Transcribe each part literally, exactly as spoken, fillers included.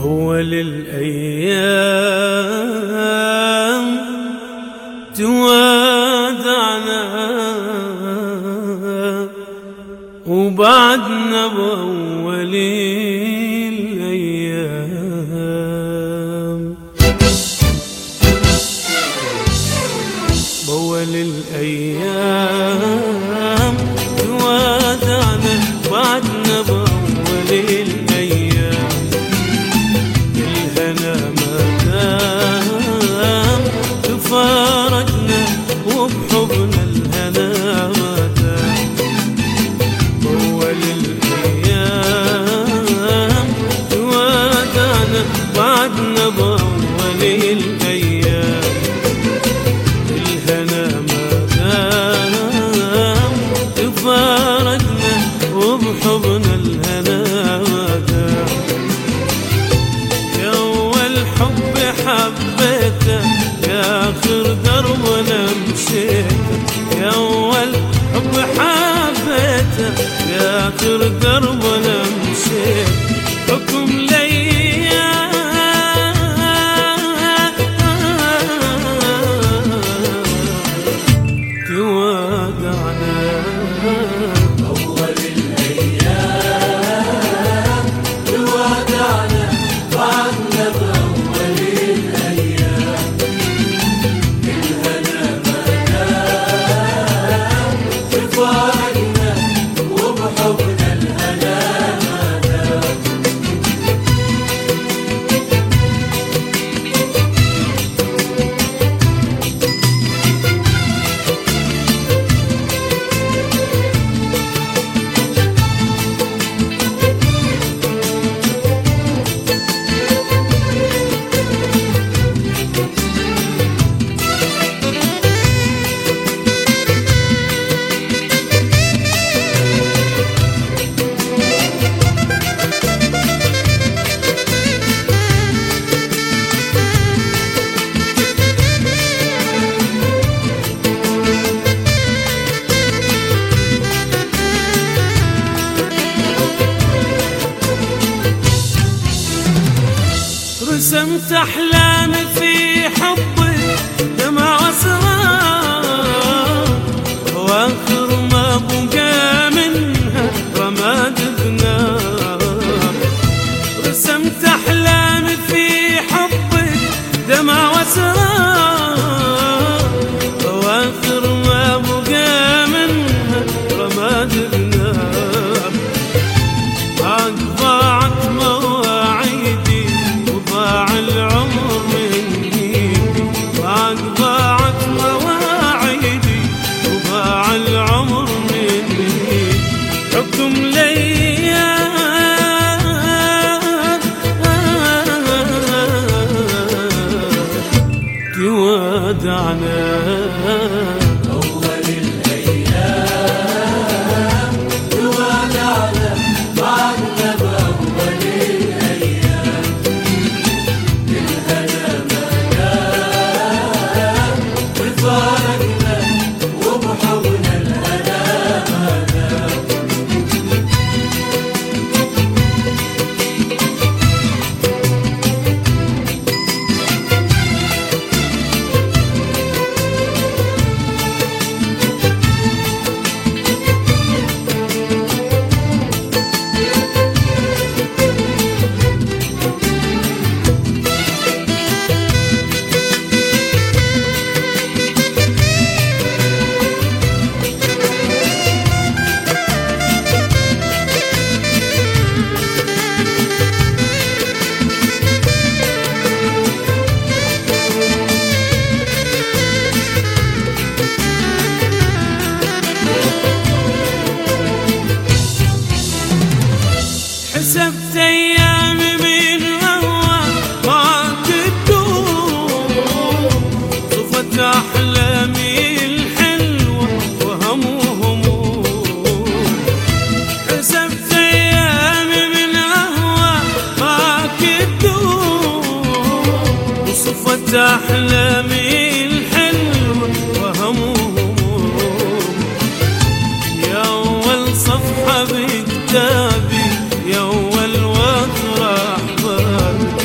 أول الأيام توادعنا وبعدنا بأول الأيام بأول الأيام توادعنا وبعدنا بأول الأيام الهنا ما دام تفارقنا وبحبنا الهنا ما دام بأول الأيام توادعنا وبعدنا بأول الأيام الهنا ما دام تفارقنا وبحبنا الهنا ما دام يا أول حب حبيته يا آخر درب أنا مشيته يا أول حب حبيته يا آخر درب أنا مشيته حكم ليا توادعنا أول الأيام توادعنا بعدنا بأول الأيام الهنا ما دام تفارقنا وبحبنا الهنا ما دام رسمت أحلامي في حبك دمع وأسرار وآخر ما بقى منها رماد بنار رسمت أحلامي في حبك دمع وأسرار وآخر ما بقى منها رماد بنار عاد ضاعت مواعيدي ضاع العمر مني وعاد ضاعت مواعيدي وضاع العمر مني حكم ليا توادعنا أول الأيام توادعنا بعدنا بأول الأيام الهنا ما دام تفارقنا وبحبنا الهنا ما دام حسبت أيامي من هوا ما تدوم صفت أحلامي الحلوة وهم وهموم حسبت أيامي من هوا ما تدوم صفت أحلامي الحلوة وهم وهموم يا أول صفحة بكتابي يا أول وقت راح بالي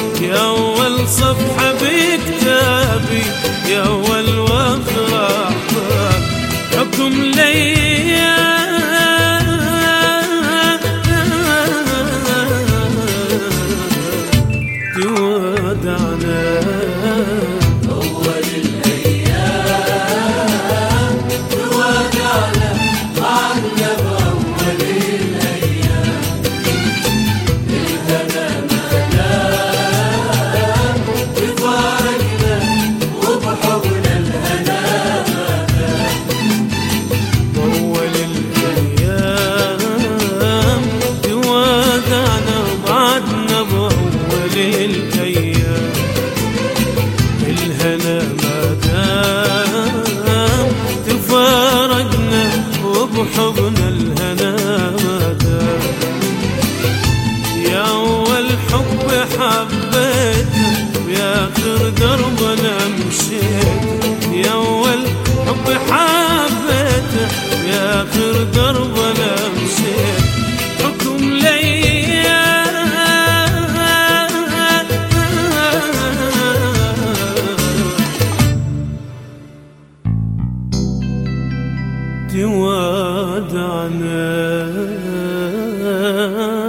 ودعنا